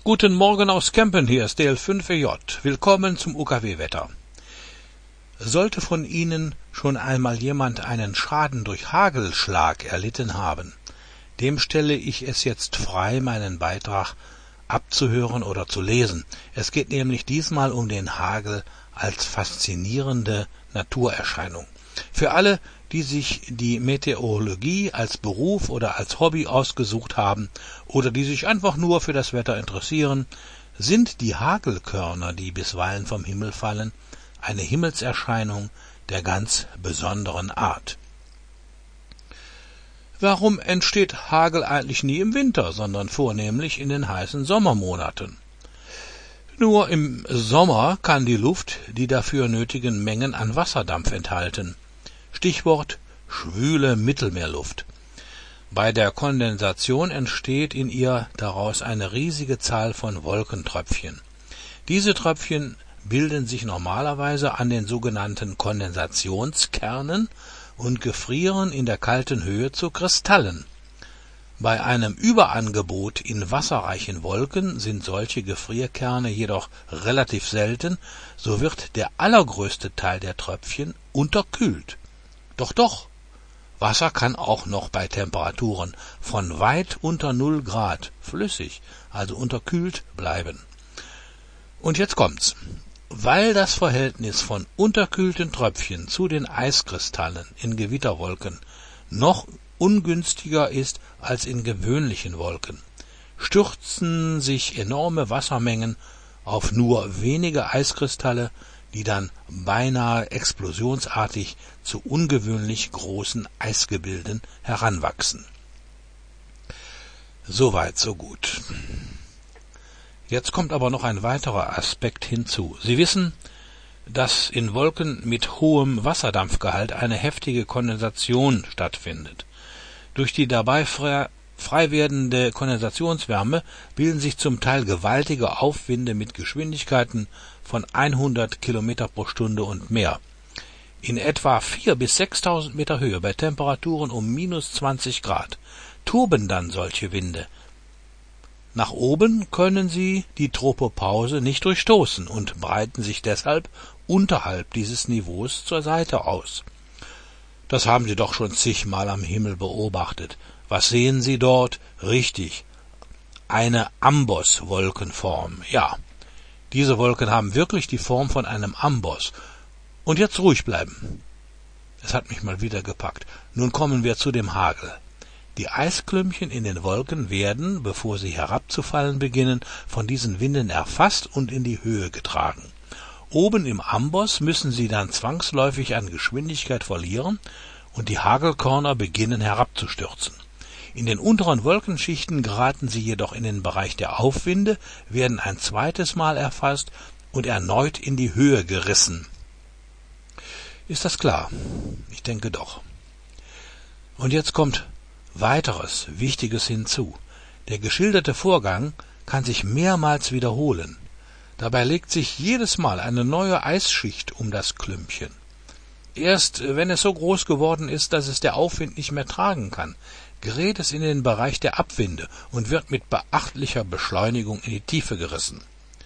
Guten Morgen aus Kempen, hier ist DL5EJ. Willkommen zum UKW-Wetter. Sollte von Ihnen schon einmal jemand einen Schaden durch Hagelschlag erlitten haben, dem stelle ich es jetzt frei, meinen Beitrag abzuhören oder zu lesen. Es geht nämlich diesmal um den Hagel als faszinierende Naturerscheinung. Für alle, die sich die Meteorologie als Beruf oder als Hobby ausgesucht haben oder die sich einfach nur für das Wetter interessieren, sind die Hagelkörner, die bisweilen vom Himmel fallen, eine Himmelserscheinung der ganz besonderen Art. Warum entsteht Hagel eigentlich nie im Winter, sondern vornehmlich in den heißen Sommermonaten? Nur im Sommer kann die Luft die dafür nötigen Mengen an Wasserdampf enthalten. Stichwort schwüle Mittelmeerluft. Bei der Kondensation entsteht in ihr daraus eine riesige Zahl von Wolkentröpfchen. Diese Tröpfchen bilden sich normalerweise an den sogenannten Kondensationskernen und gefrieren in der kalten Höhe zu Kristallen. Bei einem Überangebot in wasserreichen Wolken sind solche Gefrierkerne jedoch relativ selten, so wird der allergrößte Teil der Tröpfchen unterkühlt. Doch, Wasser kann auch noch bei Temperaturen von weit unter 0 Grad flüssig, also unterkühlt bleiben. Und jetzt kommt's. Weil das Verhältnis von unterkühlten Tröpfchen zu den Eiskristallen in Gewitterwolken noch ungünstiger ist als in gewöhnlichen Wolken, stürzen sich enorme Wassermengen auf nur wenige Eiskristalle, die dann beinahe explosionsartig zu ungewöhnlich großen Eisgebilden heranwachsen. Soweit, so gut. Jetzt kommt aber noch ein weiterer Aspekt hinzu. Sie wissen, dass in Wolken mit hohem Wasserdampfgehalt eine heftige Kondensation stattfindet. Durch die dabei frei werdende Kondensationswärme bilden sich zum Teil gewaltige Aufwinde mit Geschwindigkeiten von 100 Kilometer pro Stunde und mehr. In etwa 4.000 bis 6.000 Meter Höhe bei Temperaturen um minus 20 Grad toben dann solche Winde. Nach oben können sie die Tropopause nicht durchstoßen und breiten sich deshalb unterhalb dieses Niveaus zur Seite aus. Das haben Sie doch schon zigmal am Himmel beobachtet. Was sehen Sie dort? Richtig, eine Amboss-Wolkenform. Ja, diese Wolken haben wirklich die Form von einem Amboss. Und jetzt ruhig bleiben. Es hat mich mal wieder gepackt. Nun kommen wir zu dem Hagel. Die Eisklümpchen in den Wolken werden, bevor sie herabzufallen beginnen, von diesen Winden erfasst und in die Höhe getragen. Oben im Amboss müssen sie dann zwangsläufig an Geschwindigkeit verlieren und die Hagelkörner beginnen herabzustürzen. In den unteren Wolkenschichten geraten sie jedoch in den Bereich der Aufwinde, werden ein zweites Mal erfasst und erneut in die Höhe gerissen. Ist das klar? Ich denke doch. Und jetzt kommt weiteres Wichtiges hinzu. Der geschilderte Vorgang kann sich mehrmals wiederholen. Dabei legt sich jedes Mal eine neue Eisschicht um das Klümpchen. Erst wenn es so groß geworden ist, dass es der Aufwind nicht mehr tragen kann, gerät es in den Bereich der Abwinde und wird mit beachtlicher Beschleunigung in die Tiefe gerissen.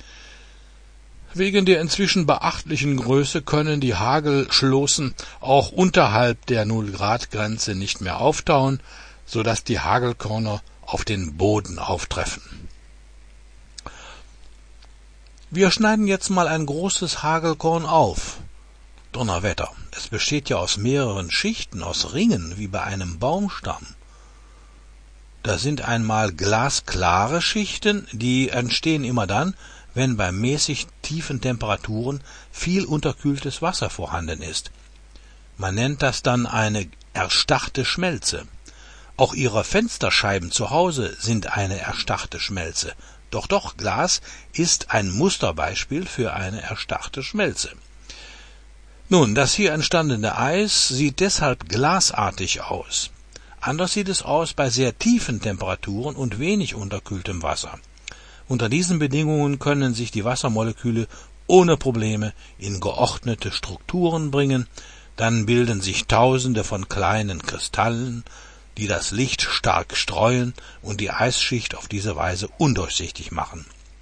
Wegen der inzwischen beachtlichen Größe können die Hagelschloßen auch unterhalb der 0-Grad-Grenze nicht mehr auftauen, sodass die Hagelkörner auf den Boden auftreffen. Wir schneiden jetzt mal ein großes Hagelkorn auf. Donnerwetter, es besteht ja aus mehreren Schichten, aus Ringen, wie bei einem Baumstamm. Da sind einmal glasklare Schichten, die entstehen immer dann, wenn bei mäßig tiefen Temperaturen viel unterkühltes Wasser vorhanden ist. Man nennt das dann eine erstarrte Schmelze. Auch Ihre Fensterscheiben zu Hause sind eine erstarrte Schmelze. Doch, Glas ist ein Musterbeispiel für eine erstarrte Schmelze. Nun, das hier entstandene Eis sieht deshalb glasartig aus. Anders sieht es aus bei sehr tiefen Temperaturen und wenig unterkühltem Wasser. Unter diesen Bedingungen können sich die Wassermoleküle ohne Probleme in geordnete Strukturen bringen, dann bilden sich Tausende von kleinen Kristallen, die das Licht stark streuen und die Eisschicht auf diese Weise undurchsichtig machen.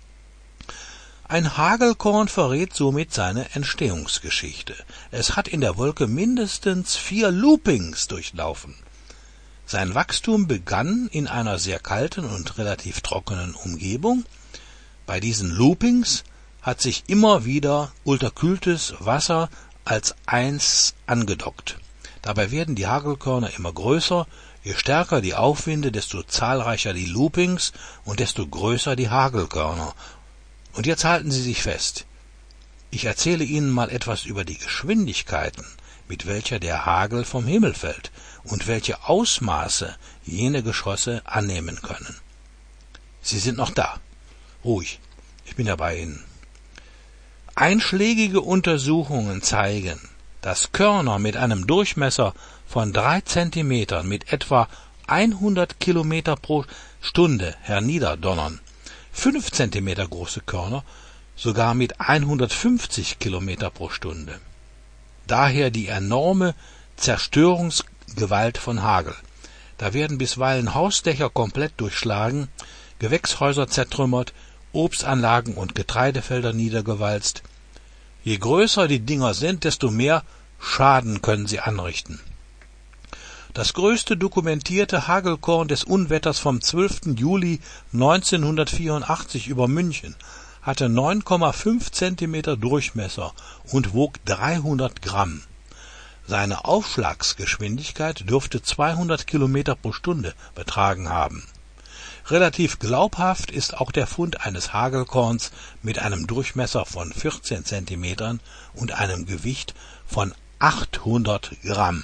Ein Hagelkorn verrät somit seine Entstehungsgeschichte. Es hat in der Wolke mindestens 4 Loopings durchlaufen. Sein Wachstum begann in einer sehr kalten und relativ trockenen Umgebung. Bei diesen Loopings hat sich immer wieder unterkühltes Wasser als Eis angedockt. Dabei werden die Hagelkörner immer größer. Je stärker die Aufwinde, desto zahlreicher die Loopings und desto größer die Hagelkörner. Und jetzt halten Sie sich fest. Ich erzähle Ihnen mal etwas über die Geschwindigkeiten, mit welcher der Hagel vom Himmel fällt und welche Ausmaße jene Geschosse annehmen können. Sie sind noch da. Ruhig, ich bin ja bei Ihnen. Einschlägige Untersuchungen zeigen, dass Körner mit einem Durchmesser von 3 Zentimetern mit etwa 100 Kilometer pro Stunde herniederdonnern. 5 Zentimeter große Körner sogar mit 150 Kilometer pro Stunde. Daher die enorme Zerstörungsgewalt von Hagel. Da werden bisweilen Hausdächer komplett durchschlagen, Gewächshäuser zertrümmert, Obstanlagen und Getreidefelder niedergewalzt. Je größer die Dinger sind, desto mehr Schaden können sie anrichten. Das größte dokumentierte Hagelkorn des Unwetters vom 12. Juli 1984 über München hatte 9,5 Zentimeter Durchmesser und wog 300 Gramm. Seine Aufschlagsgeschwindigkeit dürfte 200 Kilometer pro Stunde betragen haben. Relativ glaubhaft ist auch der Fund eines Hagelkorns mit einem Durchmesser von 14 Zentimetern und einem Gewicht von 800 Gramm.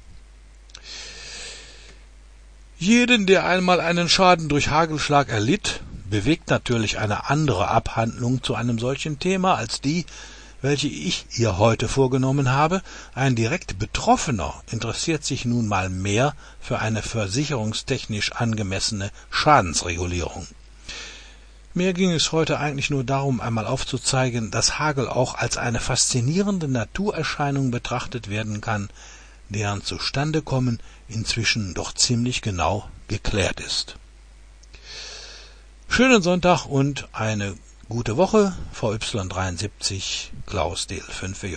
Jeden, der einmal einen Schaden durch Hagelschlag erlitt, bewegt natürlich eine andere Abhandlung zu einem solchen Thema als die, welche ich ihr heute vorgenommen habe. Ein direkt Betroffener interessiert sich nun mal mehr für eine versicherungstechnisch angemessene Schadensregulierung. Mir ging es heute eigentlich nur darum, einmal aufzuzeigen, dass Hagel auch als eine faszinierende Naturerscheinung betrachtet werden kann, deren Zustandekommen inzwischen doch ziemlich genau geklärt ist. Schönen Sonntag und eine gute Woche, VY73, Klaus DL5WJ.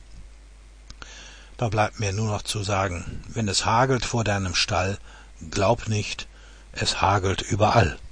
Da bleibt mir nur noch zu sagen, wenn es hagelt vor deinem Stall, glaub nicht, es hagelt überall.